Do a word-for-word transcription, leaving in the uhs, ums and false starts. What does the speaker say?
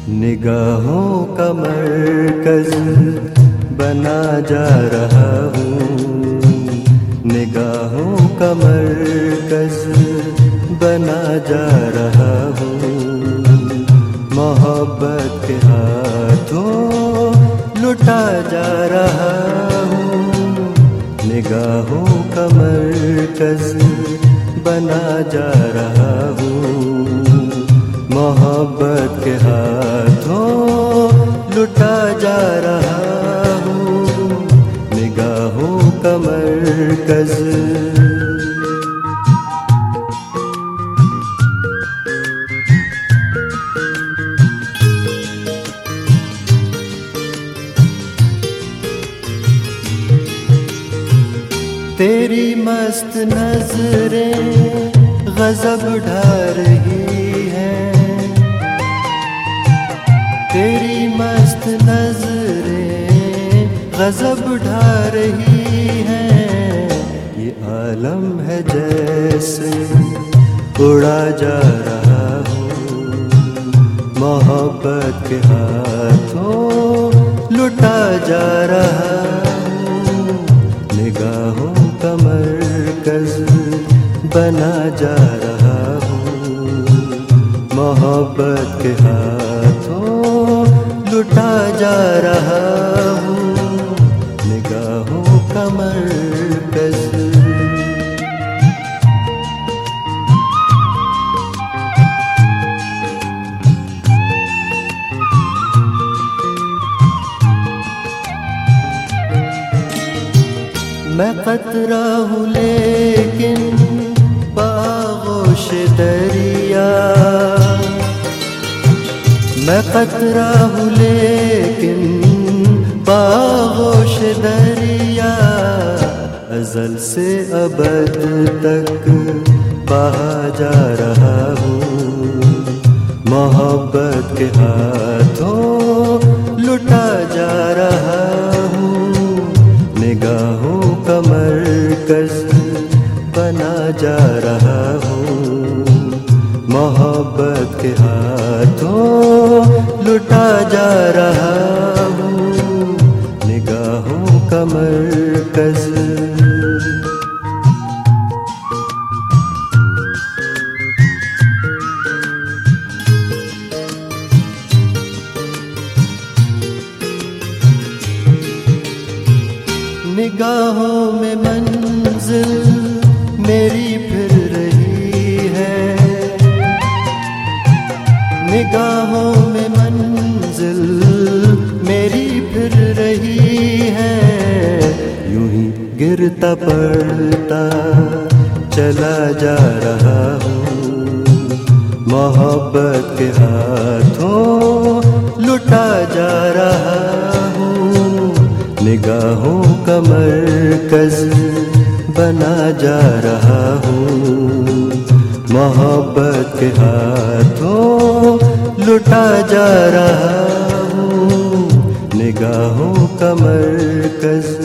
निगाहों का मरकज बना जा रहा हूँ, निगाहों का मरकज बना जा रहा हूँ। मोहब्बत के हाथों लुटा जा रहा हूँ, निगाहों का मरकज बना जा रहा हूँ। मोहब्बत के हाथों लुटा जा रहा हूँ, निगाहों का मरकज। तेरी मस्त नजरें गजब ढा रही हैं, तेरी मस्त नजरें गजब ढा रही हैं। ये आलम है जैसे उड़ा जा रहा हूँ, मोहब्बत के हाथों लुटा जा रहा हूँ। निगाहों का मरकज बना जा रहा हूँ, मोहब्बत के हाथों लुटा जा रहा हूँ। निगाहों का मरकज। मैं कतरा हूँ लेकिन बागोश दरिया, मैं कतरा हूँ लेकिन बागोश दरिया। अज़ल से अबद तक बहा जा रहा हूँ, मोहब्बत के हाथों लुटा जा रहा हूँ। निगाहों का मरकज बना जा रहा हूँ, मोहब्बत के हाथों लुटा जा रहा हूँ। निगाहों का मरकज। निगाहों में मंजिल मेरी फिर रही है, निगाहों में मंजिल मेरी फिर रही है। यूं ही गिरता पड़ता चला जा रहा हूँ, मोहब्बत के हाथों लुटा जा रहा हूँ। निगाहों का मरकज बना जा रहा हूँ, मोहब्बत के हाथों लुटा जा रहा हूँ। निगाहों का मरकज।